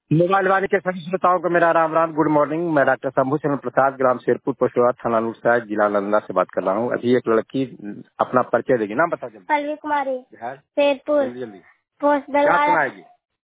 Mobile वाणी के सभी श्रोताओं को मेरा राम राम, गुड मॉर्निंग। मैं डॉक्टर शंभू चंद्र प्रसाद, ग्राम शेरपुर, पोस्टवा, थाना नूरसराय, जिला नालंदा से बात कर रहा हूँ। अभी एक लड़की अपना परिचय देगी, नाम बता दीजिए। पल्लवी कुमारी, शेरपुर, जल्दी पोस्ट क्या सुनाएगी?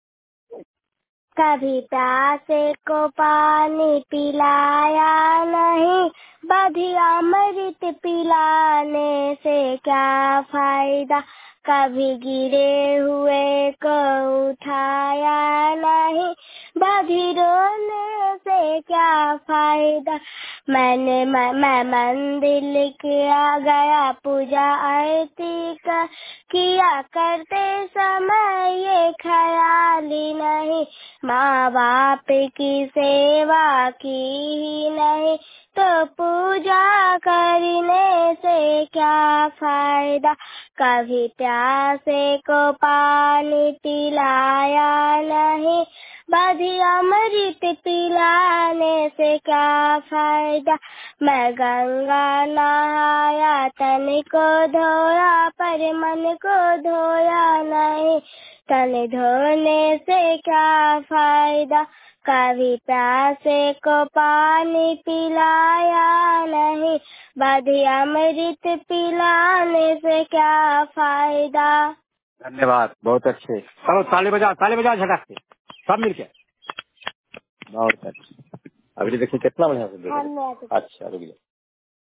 कभी प्यासे को पानी पिलाया नहीं, बधी अमृत पिलाने से क्या फायदा। कभी गिरे हुए को उठाया नहीं, बधी रोने से क्या फायदा। मैं मंदिर किया गया, पूजा आरती किया करते समय ये ख्याल ही नहीं, माँ बाप की सेवा की ही नहीं, तो पूजा करने से क्या फायदा। कभी प्यासे को पानी पिलाया नहीं, बधी अमृत पिलाने से क्या फायदा। मैं गंगा नहाया, तन को धोया, पर मन को धोया नहीं, तन धोने से क्या फायदा। कभी प्यासे को पानी पिलाया नहीं, बधी अमृत पिलाने से क्या फायदा। धन्यवाद, बहुत अच्छे। चलो ताली बजाओ झटक से, सब मिलके। बहुत अच्छे। अभी देखिए कितना बढ़िया से। अच्छा रुक जाओ।